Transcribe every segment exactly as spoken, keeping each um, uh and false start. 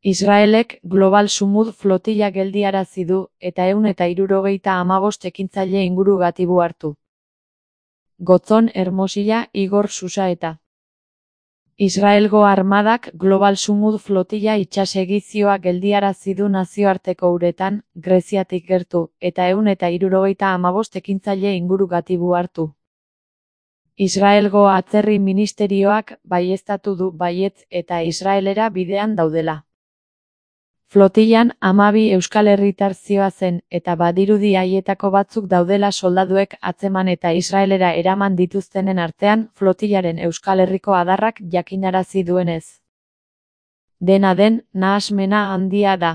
Israelek Global Sumud flotilla geldiarazi du eta ehun eta hirurogeita hamabost ekintzaile inguru gatibu hartu. Gotzon Hermosilla Igor Susaeta. Israelgo armadak Global Sumud flotilla itsasegizioa geldiarazi du nazioarteko uretan, Greziatik gertu, eta ehun eta hirurogeita hamabost ekintzaile inguru gatibu hartu. Israelgo atzerri ministerioak baieztatu du baietz eta Israelera bidean daudela. Flotillan hamabi euskal herritar zihoazen eta badirudi haietako batzuk daudela soldaduek atzeman eta Israelera eraman dituztenen artean flotillaren Euskal Herriko adarrak jakinarazi duenez. Dena den, nahasmena handia da.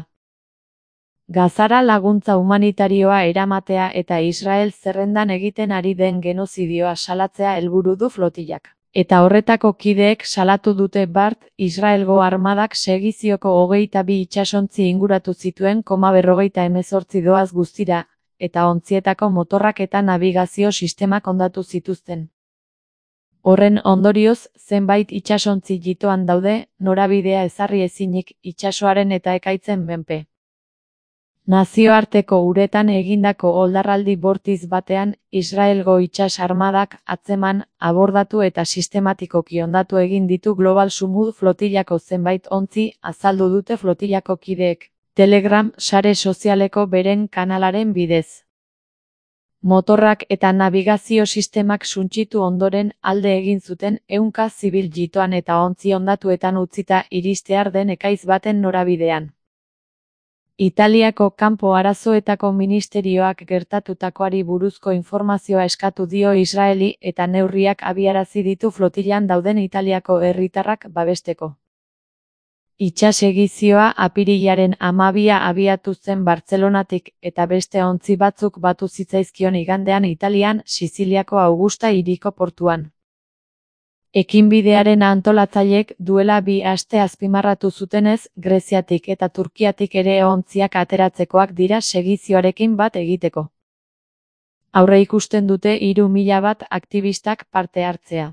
Gazara laguntza humanitarioa eramatea eta Israel zerrendan egiten ari den genozidioa salatzea helburu du flotillak. Eta horretako kideek salatu dute bart, Israelgo armadak segizioko hogeita bi itsasontzi inguratu zituen koma berrogeita hemezortzi doaz guztira, eta ontzietako motorrak eta nabigazio sistemak hondatu zituzten. Horren ondorioz, zenbait itsasontzi jitoan daude, norabidea ezarri ezinik itsasoaren eta ekaitzen menpe. Nazioarteko uretan egindako oldarraldi bortiz batean, Israelgo itsas armadak atzeman, abordatu eta sistematikoki hondatu egin ditu Global Sumud flotillako zenbait ontzi, azaldu dute flotillako kideek, Telegram sare sozialeko beren kanalaren bidez. Motorrak eta nabigazio sistemak suntsitu ondoren alde egin zuten ehunka zibil jitoan eta ontzi hondatuetan utzita iristear den ekaiz baten norabidean. Italiako kanpo arazoetako ministerioak gertatutakoari buruzko informazioa eskatu dio Israeli eta neurriak abiarazi ditu flotillan dauden Italiako herritarrak babesteko. Itsasegizioa apirilaren hamabia abiatu zen Bartzelonatik eta beste ontzi batzuk batu zitzaizkion igandean Italian, Siziliako Augusta hiriko portuan. Ekinbidearen antolatzaileek duela bi aste azpimarratu zutenez, Greziatik eta Turkiatik ere ontziak ateratzekoak dira segizioarekin bat egiteko. Aurreikusten dute hiru mila bat aktivistak parte hartzea.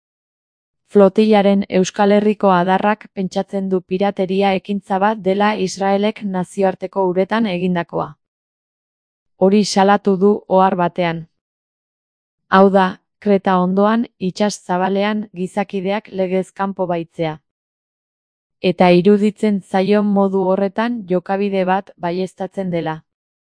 Flotillaren Euskal Herriko adarrak pentsatzen du pirateria ekintza bat dela Israelek nazioarteko uretan egindakoa. Hori salatu du ohar batean. Hau da, Kreta ondoan, itsas zabalean gizakideak legez kanpo baitzea. Eta iruditzen zaion modu horretan jokabide bat baieztatzen dela.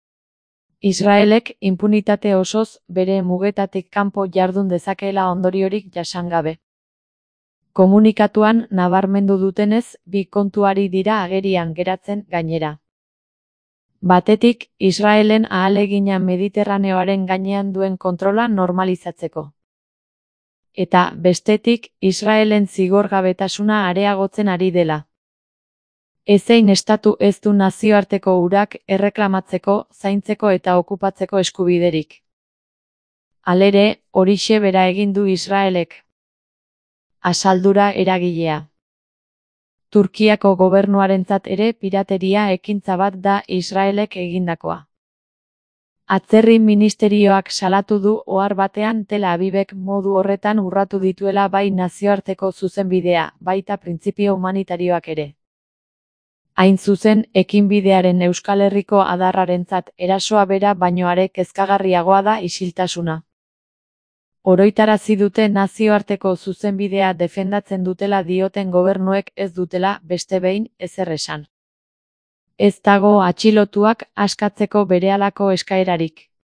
Israelek inpunitate osoz bere mugetatik kanpo jardun dezakeela ondoriorik jasangabe. Komunikatuan nabarmendu dutenez, bi kontuari dira agerian geratzen gainera. Batetik, Israelen ahalegina Mediterraneoaren gainean duen kontrola normalizatzeko. Eta, bestetik, Israelen zigorgabetasuna areagotzen ari dela. Ezein estatu ez du nazioarteko urak erreklamatzeko, zaintzeko eta okupatzeko eskubiderik. Halere, horixe bera egin du Israelek. Asaldura eragilea. Turkiako gobernuarentzat ere pirateria ekintza bat da Israelek egindakoa. Atzerri ministerioak salatu du ohar batean Tel Avivek modu horretan urratu dituela bai nazioarteko zuzenbidea, baita printzipio humanitarioak ere. Hain zuzen, ekinbidearen Euskal Herriko adarrarentzat erasoa bera baino are kezkagarriagoa da isiltasuna. Oroitarazi dute nazioarteko zuzenbidea defendatzen dutela dioten gobernuek ez dutela, beste behin, ezer esan. Ez dago atxilotuak askatzeko berehalako eskaerarik.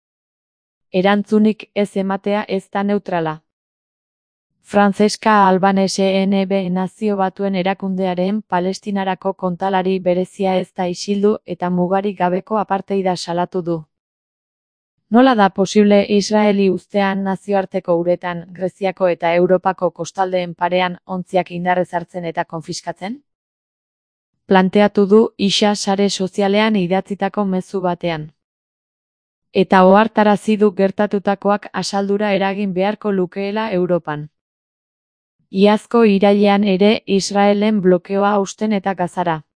Erantzunik ez ematea ez da neutrala. Francesca Albanese N B Nazio Batuen Erakundearen Palestinarako kontalari berezia ez da isildu eta mugarik gabeko apartheida salatu du. Nola da posible Israeli uztean nazioarteko uretan, Greziako eta Europako kostaldeen parean ontziak indarrez hartzen eta konfiskatzen? Planteatu du Isa sare sozialean idatzitako mezu batean. Eta ohartarazi du gertatutakoak asaldura eragin beharko lukeela Europan. Iazko irailean ere Israelen blokeoa hausten eta Gazara